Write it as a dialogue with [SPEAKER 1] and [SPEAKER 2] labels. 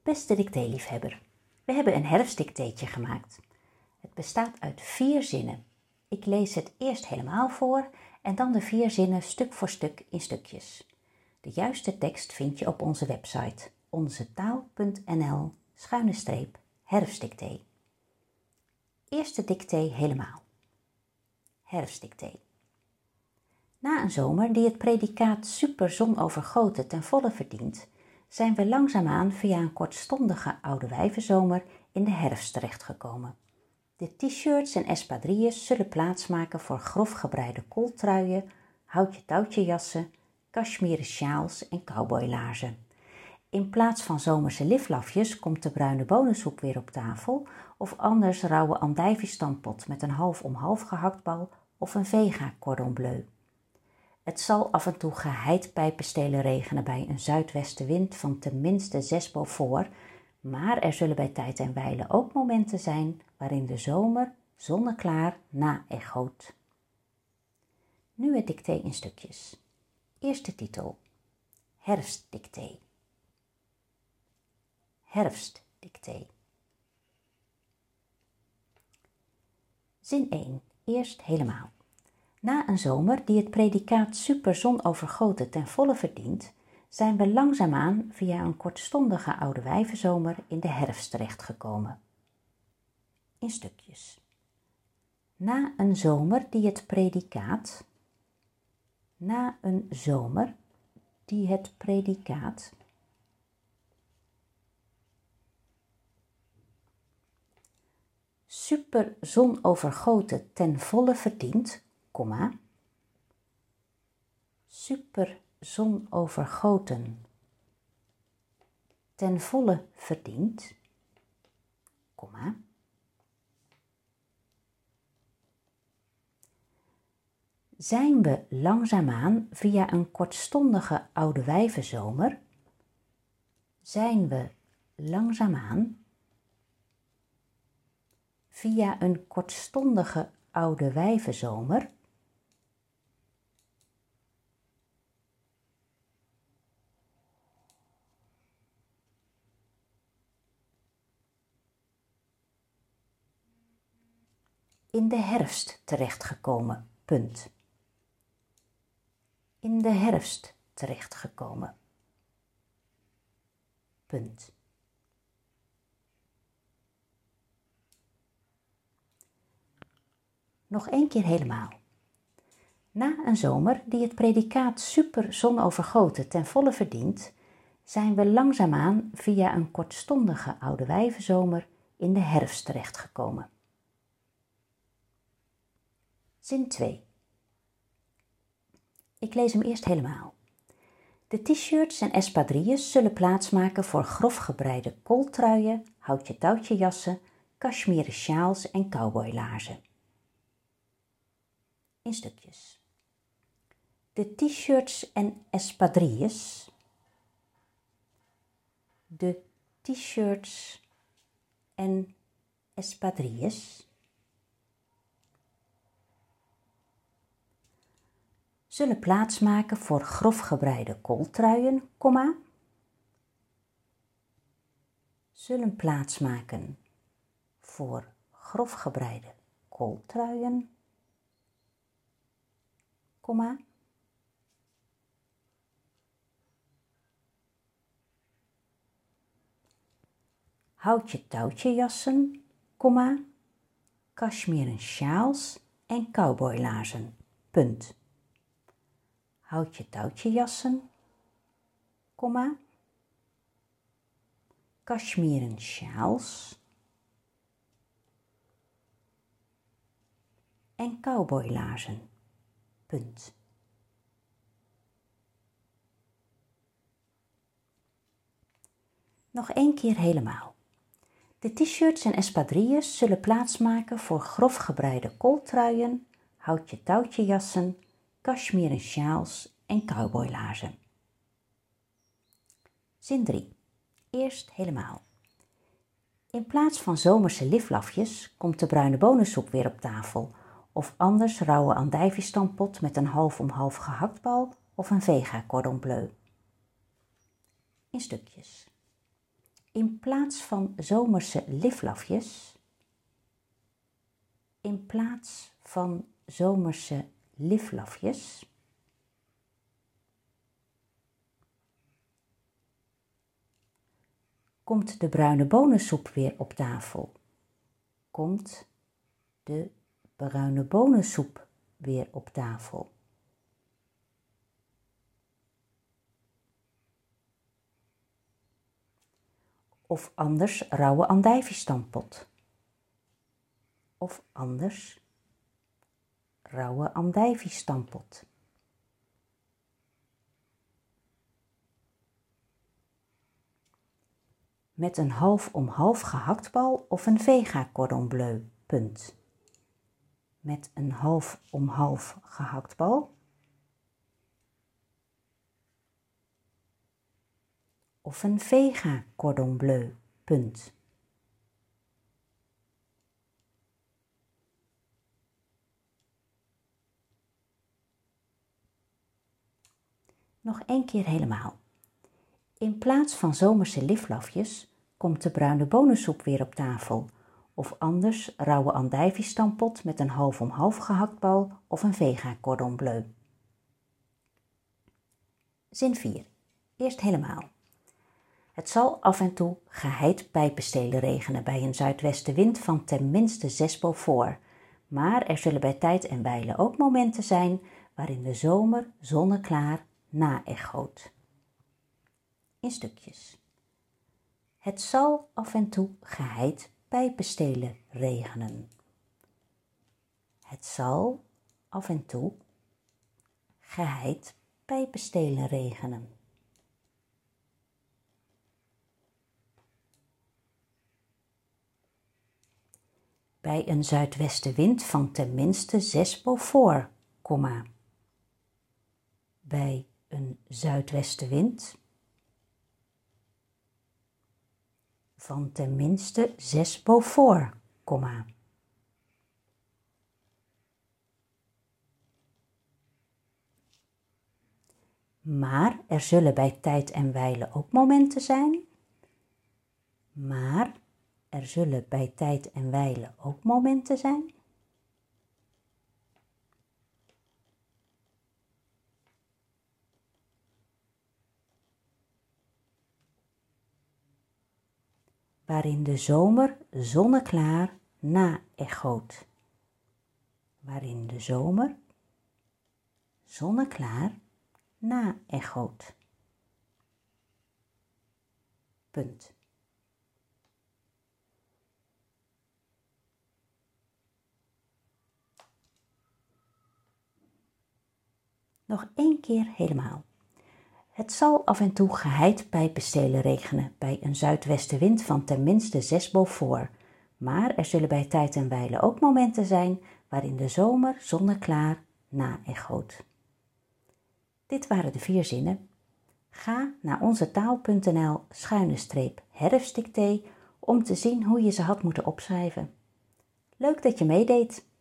[SPEAKER 1] Beste dictéliefhebber, we hebben een herfstdictéetje gemaakt. Het bestaat uit 4 zinnen. Ik lees het eerst helemaal voor en dan de 4 zinnen stuk voor stuk in stukjes. De juiste tekst vind je op onze website onzetaal.nl/herfstdicté. Eerste dicté helemaal. Herfstdicté. Na een zomer die het predicaat super zonovergoten ten volle verdient, zijn we langzaamaan via een kortstondige oude wijvenzomer in de herfst terechtgekomen. De t-shirts en espadrilles zullen plaatsmaken voor grof gebreide kooltruien, houtje-touwtje jassen, cashmere sjaals en cowboylaarzen. In plaats van zomerse liflafjes komt de bruine bonensoep weer op tafel of anders rauwe andijviestampot met een half om half gehaktbal of een vega cordon bleu. Het zal af en toe geheid pijpenstelen regenen bij een zuidwestenwind van tenminste 6 beaufort, maar er zullen bij tijd en wijle ook momenten zijn waarin de zomer zonneklaar na-echoot. Nu het dicté in stukjes. Eerste titel. Herfstdicté. Herfstdicté. Zin 1. Eerst helemaal. Na een zomer die het predicaat super zonovergoten ten volle verdient, zijn we langzaamaan via een kortstondige oude wijvenzomer in de herfst terechtgekomen. In stukjes. Na een zomer die het predicaat. Na een zomer die het predicaat. Super zonovergoten ten volle verdient, super zonovergoten ten volle verdient, zijn we langzaamaan via een kortstondige oude wijvenzomer, zijn we langzaamaan via een kortstondige oude wijvenzomer in de herfst terechtgekomen. Punt. In de herfst terechtgekomen. Punt. Nog 1 keer helemaal. Na een zomer die het predicaat super zonovergoten ten volle verdient, zijn we langzaamaan via een kortstondige oude wijvenzomer in de herfst terechtgekomen. Zin 2. Ik lees hem eerst helemaal. De t-shirts en espadrilles zullen plaatsmaken voor grof gebreide kooltruien, houtje-touwtje jassen, cashmere sjaals en cowboylaarzen. In stukjes. De t-shirts en espadrilles. De t-shirts en espadrilles zullen plaatsmaken voor grof gebreide kooltruien, zullen plaatsmaken voor grof gebreide kooltruien, houtje-touwtje jassen, cashmere sjaals en cowboylaarzen. Punt. Houtje-touwtje jassen, cashmere sjaals en cowboylaarzen. Punt. Nog 1 keer helemaal. De t-shirts en espadrilles zullen plaatsmaken voor grof gebreide kooltruien, houtje-touwtje jassen, cashmere sjaals en cowboylaarzen. Zin 3. Eerst helemaal. In plaats van zomerse liflafjes komt de bruine bonensoep weer op tafel, of anders rauwe andijviestampot met een half om half gehaktbal of een vega cordon bleu. In stukjes. In plaats van zomerse liflafjes, in plaats van zomerse liflafjes, komt de bruine bonensoep weer op tafel. Komt de bruine bonensoep weer op tafel. Of anders rauwe andijviestampot. Of anders rauwe andijviestampot. Met een half om half gehaktbal of een vega cordon bleu, punt. Met een half om half gehaktbal of een vega cordon bleu, punt. Nog 1 keer helemaal. In plaats van zomerse liflafjes komt de bruine bonensoep weer op tafel. Of anders rauwe andijviestampot met een half om half gehaktbal of een vega cordon bleu. Zin 4. Eerst helemaal. Het zal af en toe geheid pijpenstelen regenen bij een zuidwestenwind van ten minste 6 Beaufort. Maar er zullen bij tijd en wijle ook momenten zijn waarin de zomer zonneklaar naechoot. In stukjes. Het zal af en toe geheid pijpenstelen regenen. Het zal af en toe geheid pijpenstelen regenen. Bij een zuidwestenwind van ten minste 6 Beaufort, bij een zuidwestenwind van ten minste 6 Beaufort, maar er zullen bij tijd en wijle ook momenten zijn, maar er zullen bij tijd en wijle ook momenten zijn, waarin de zomer zonneklaar naechoot. Waarin de zomer zonneklaar naechoot. Punt. Nog 1 keer helemaal. Het zal af en toe geheid pijpenstelen regenen bij een zuidwestenwind van ten minste 6 Beaufort. Maar er zullen bij tijd en wijle ook momenten zijn waarin de zomer zonneklaar naechoot. Dit waren de 4 zinnen. Ga naar onzetaal.nl/herfstdictee om te zien hoe je ze had moeten opschrijven. Leuk dat je meedeed!